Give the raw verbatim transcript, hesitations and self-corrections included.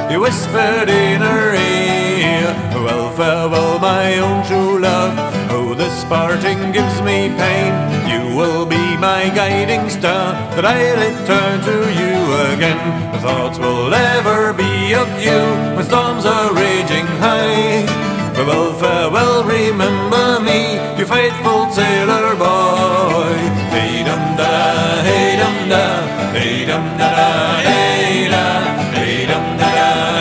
he whispered in her ear. Well, farewell, my own true love, oh, this parting gives me pain. You will be my guiding star, that I return to you again. The thoughts will ever be of you when storms are raging high. Farewell, farewell, remember me, you faithful sailor boy. Hey dum da, hey dum da, hey dum da da.